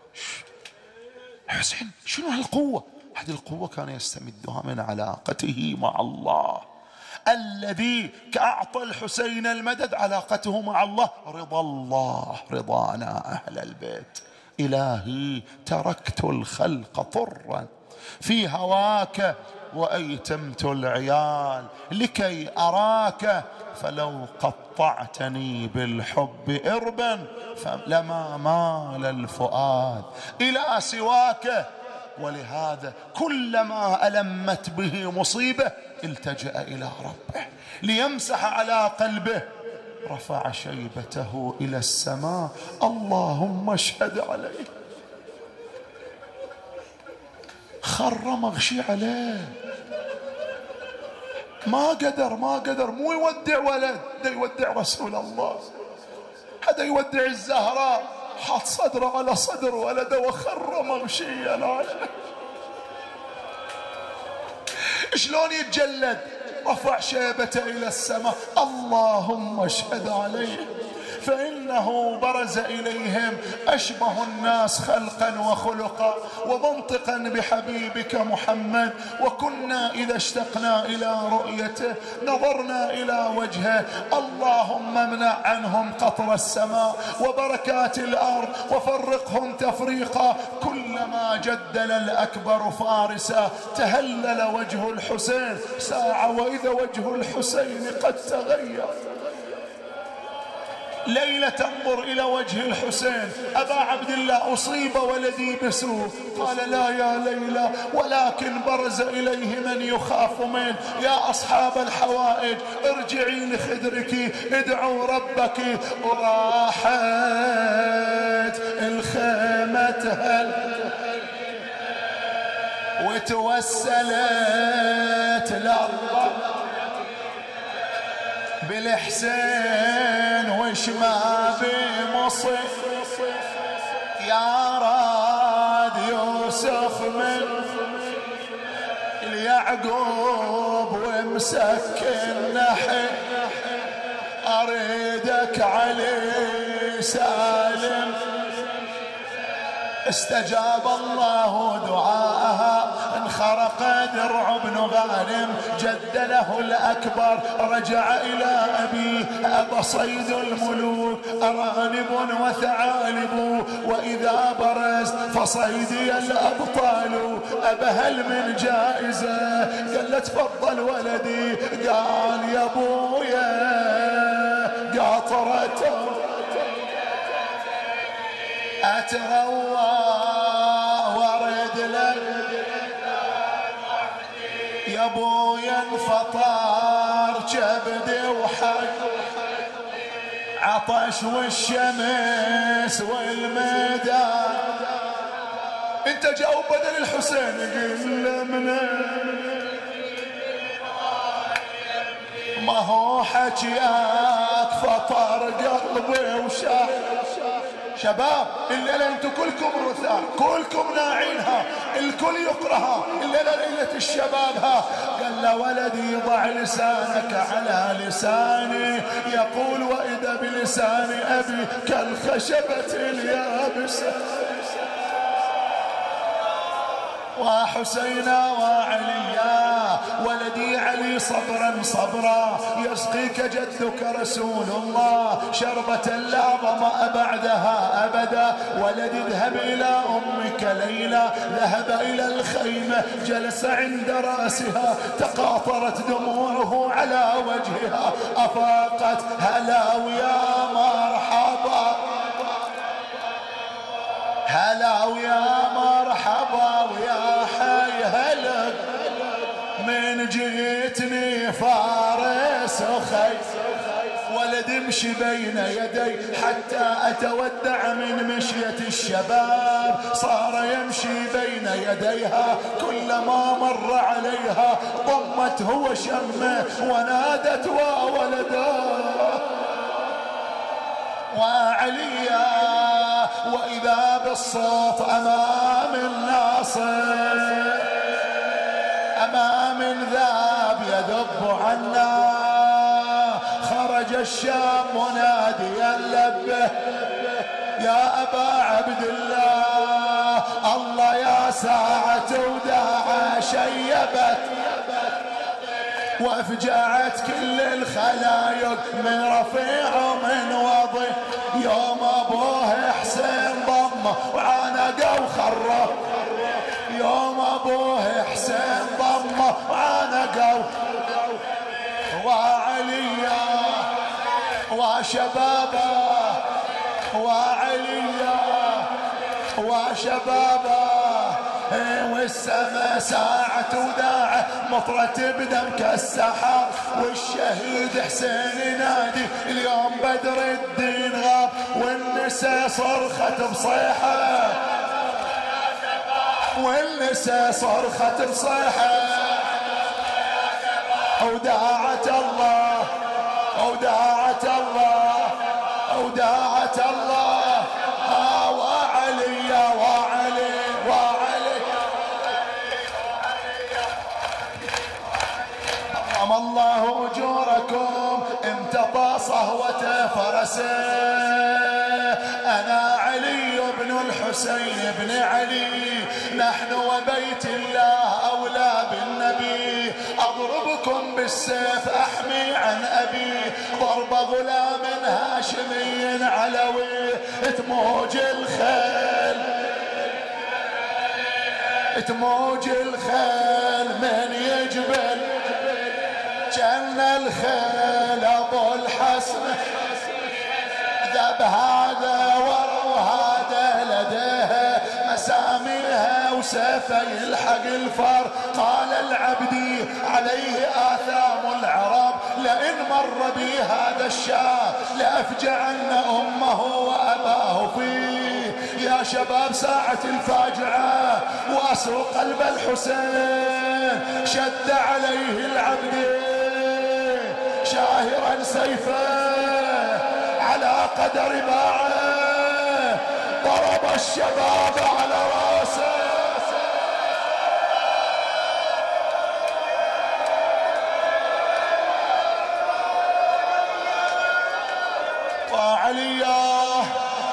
حسين شنو هالقوة؟ هذه القوة كان يستمدها من علاقته مع الله، الذي أعطى الحسين المدد علاقته مع الله، رضا الله، رضانا أهل البيت. إلهي تركت الخلق طرا في هواك وأيتمت العيال لكي أراك، فلو قطعتني بالحب إربا فلما مال الفؤاد إلى سواك. ولهذا كلما ألمت به مصيبة التجأ إلى ربه ليمسح على قلبه، رفع شيبته إلى السماء اللهم اشهد عليه. خر مغشي عليه، ما قدر مو يودع ولد، ده يودع رسول الله، هذا يودع الزهراء، حط صدره على صدر ولده وخر مغشيا عليه. شلون يتجلد؟ رفع شيبته إلى السماء: اللهم اشهد عليه، فإنه برز إليهم أشبه الناس خلقا وخلقا ومنطقا بحبيبك محمد، وكنا إذا اشتقنا إلى رؤيته نظرنا إلى وجهه. اللهم امنع عنهم قطر السماء وبركات الأرض وفرقهم تفريقا. كلما جدل الأكبر فارسا تهلل وجه الحسين ساعة وإذا وجه الحسين قد تغير. ليلة تنظر إلى وجه الحسين: أبا عبد الله أصيب ولدي بسوء. قال: لا يا ليلى، ولكن برز إليه من يخاف منه. يا أصحاب الحوائج ارجعي لخدرك، ادعوا ربك. وراحت الخيمة تهل وتوسلت لله بالحسين وش ما بمصر. يا راد يوسف من اليعقوب ومسكن نحي، أريدك علي سالم. استجاب الله دعاءها، انخرق درع بن غانم، جد له الأكبر، رجع إلى أبيه: أبا صيد الملوك أرانب وثعالب، وإذا برز فصيدي الأبطال، أبهل من جائزة. قال له: تفضل ولدي. قال: يا ابويا قاطرته أتغوى ورد لك، يا ابويا انفطر كبدي وحق، عطش والشمس والميدان. انت جاوب بدل الحسين. قل ما هو حكياك فطر قلبي وشاح. شباب الليلة انتم كلكم رثاء، كلكم ناعينها، الكل يقرها الليلة ليلة الشباب. ها قال له: ولدي ضع لسانك على لساني، يقول: وإذا بلسان أبي كالخشبة اليابسة. وحسينا وعليا ولدي علي صبرا صبرا، يسقيك جدك رسول الله شربة لا ظمأ بعدها أبدا. ولدي اذهب إلى أمك ليلى، ذهب إلى الخيمة جلس عند رأسها، تقاطرت دموعه على وجهها، أفاقت: هلا ويا مرحبا، هلا ويا مرحبا ويا حي هلا، من جيتني فارس وخي. ولد امشي بين يدي حتى أتودع من مشية الشباب. صار يمشي بين يديها، كلما مر عليها ضمته وشمه ونادت: وولدا وعليا. وإذا بالصوت أمام الناصر، أمام ذاب يذب عنا، خرج الشام مناديا لبه: يا أبا عبد الله، الله يا ساعة وداعة شيبت وافجعت كل الخلايق، من رفيع ومن وضي. يوم ابوه حسين ضمه وعانقه وخره، يوم ابوه حسين ضمه وعانقه. وعليا وشبابه، وعليا وشبابه، والسما ساعة وداعة مطرت بدم كالسحاب. والشهيد حسين ينادي: اليوم بدر الدين غاب. والنساء صرخت بصيحة، والنساء صرخت بصيحة، وداعت الله، وداعت الله، وداعت الله. وعلي وعلي وعلي. أدام الله أجوركم امتطى صهوة فرسه. أنا علي بن الحسين بن علي، نحن وبيت الله أولى بالنبي، أضربكم بالسيف أحمي عن أبي، ضرب غلام هاشمي علوي، تموج الخيل تموج الخيل من يجبل، جن الخيل أبو الحسن، ذب هذا وهذا لديه مساميها وسيفه يلحق الفار. قال العبدي عليه آثام العرب، لئن مر بي هذا الشاب لأفجعن أمه وأباه فيه. يا شباب ساعة الفاجعة وأسر قلب الحسين، شد عليه العبد شاهرا سيفه على قدر باعه، ضرب الشباب على راسه. وعلياه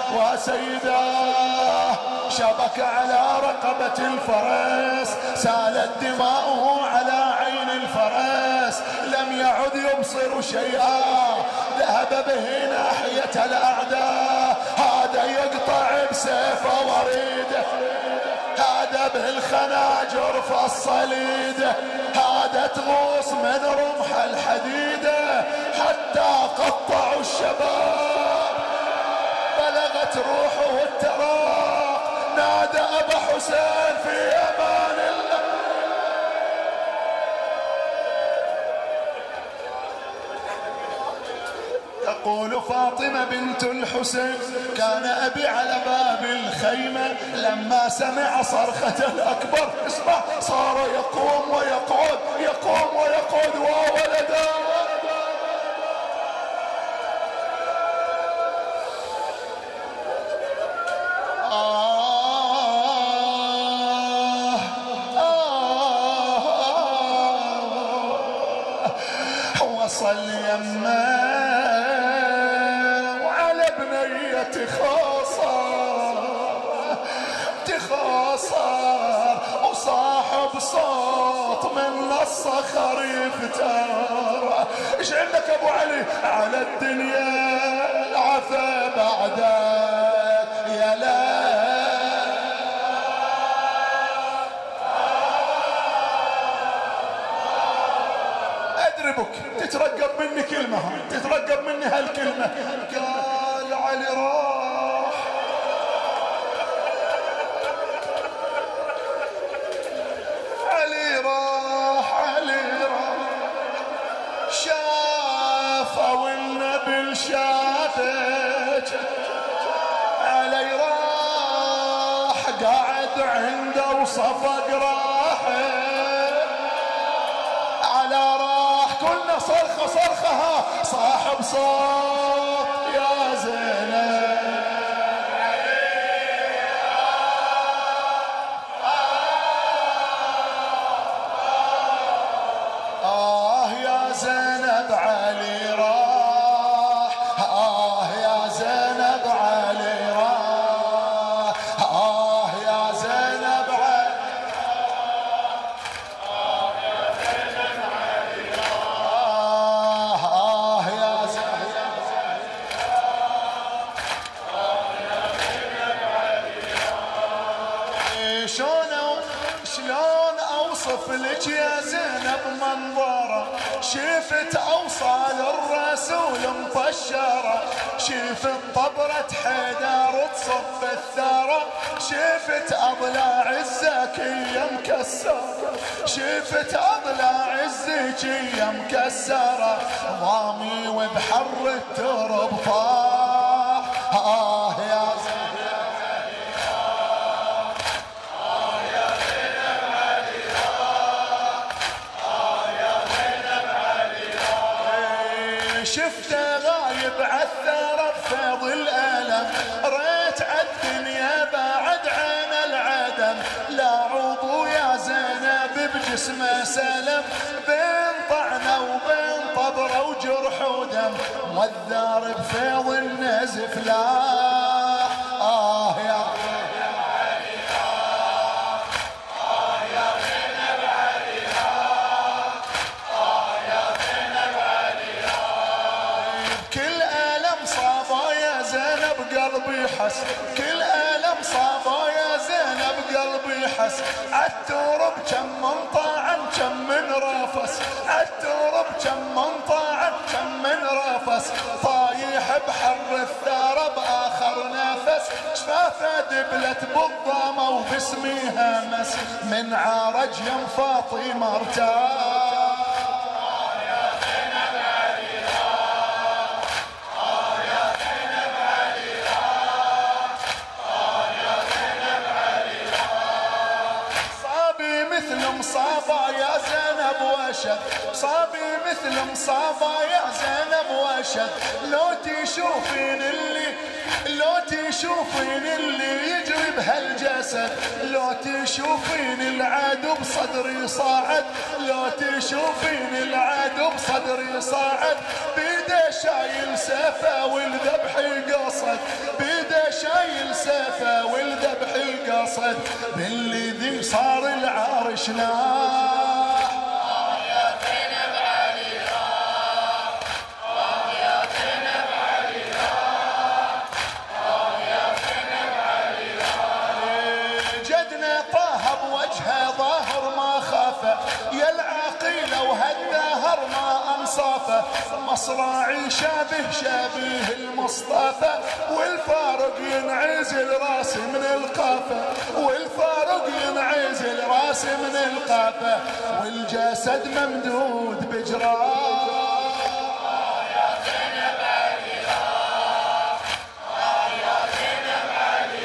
وسيداه شبك على رقبة الفرس، سالت دماؤه على عين الفرس، لم يعد يبصر شيئا، ذهب به ناحية الأعداء. هذا يقطع بسيفه وريده، هذا بالخناجر فالصليد، هذا تغوص من رمح الحديدة، حتى قطعوا الشباب بلغت روحه التراق. نادى أبا حسين في أمان الله. تقول فاطمة بنت الحسين كان أبي على باب الخيمة لما سمع صرخة الأكبر، اسمع، صار يقوم ويقعد يقوم ويقعد وولدا. وصل يمه وعلى بنية تخاصر وصاحب صوت من الصخر يفتر. ايش عندك ابو علي؟ على الدنيا العفا بعدك يا لا أدربك، تترقب مني كلمة، تترقب مني هالكلمة. قال علي راح، علي راح، علي راح، شافه والنبي شافك، علي راح قاعد عنده وصفق راحه، على راح كلنا صرخة صرخها صاحب صوت يا زينب. يا زينب علي راح، يا زينب علي راح، يا زينب علي شلون اوصف لك يا زينب منظره، شفت اوصال الرسول مطشره، شفت طبرة حيدر تصب الثرى، شفت اضلاع الزكية مكسره، شفت اضلاع الزكية مكسره، ضامي وبحر الترب طاح. يا شفته غايب عالثرى بفيض الألم، ريت عالدنيا بعد عين العدم، لا عضو يا زينب بجسمه سلم، بين طعنه بجرح ودم والدار بفيض النزف لا يا كل ألم صابه يا زينب قلبي حس كل ألم صابه يا زينب قلبي حس عالترب كم من طاعن كم من رافس عالترب كم من طاعن كم من رافس طايح بحر الثار بآخر نفس شفافه دبلت بالضامه وباسمي همس من عارج يم فاطمه ارتاح مصابة يا زينب وشد صابي مثل مصابة يا زينب وشد لو تشوفين اللي يجري بهالجسد لو تشوفين العدو بصدري صاعد لو تشوفين العدو بصدري صاعد بيده شايل سيفه والذبح قصد بيده شايل سيفه والذبح قصد بالذي صار العرش ناح يا زينب علي يا زينب علي يا زينب علي جدنا طه بوجهه ظاهر ما خافه يا العقيله وهالدهر ما انصافه مصراعي شابه المصطفى والفارق ينعزل راسي من القافه والفارق ينعزل راسي من القافه والجسد ممدود بجراه يا زينب علي يا زينب علي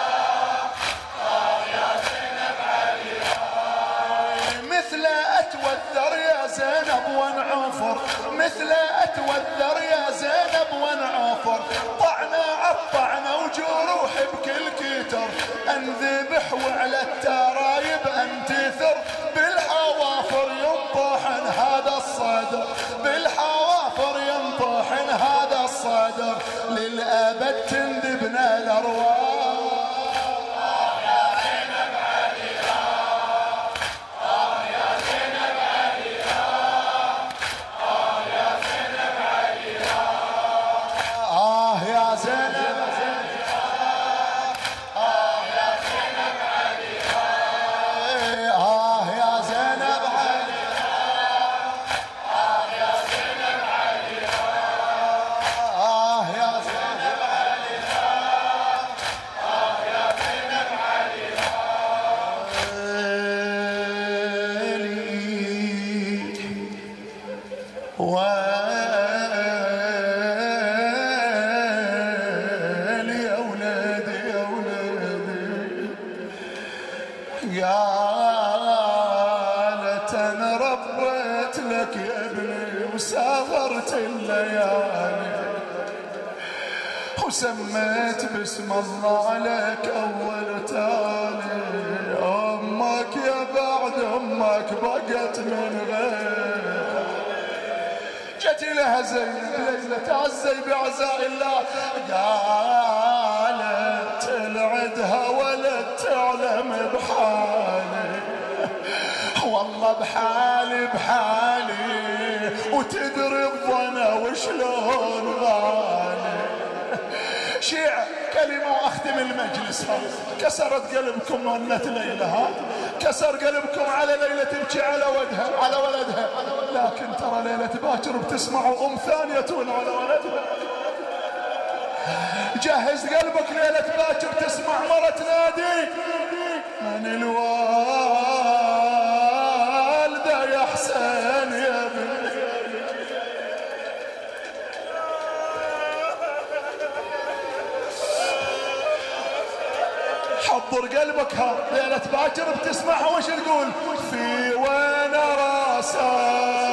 يا زينب علي مثل اتوذر يا زينب وانعفر مثل اتوذر يا زينب وانعفر طعنا وجروحي بكل كتر انذبح وعلى الترايب انتثر بالحوافر ينطحن هذا الصدر بالحوافر ينطحن هذا الصدر للابد تندبنا الارواح وسميت باسم الله لك اول تالي امك يا بعد امك بقت من غير جت لها زينب ليلة تعزي بعزاء الله قالت العدها ولد تعلم بحالي والله بحالي وتدري الظنا وشلون غالي شيع كلمة واختم المجلس كسرت قلبكم ونت ليلة كسر قلبكم على ليلة تبكي على ولدها لكن ترى ليلة باكر بتسمعوا ثانية على ولدها جهز قلبك ليلة باكر تسمع مرة تنادي من الوالدة يا حسين يا ابني حضر قلبك ليلة باكر بتسمعها وش تقول في وين راسك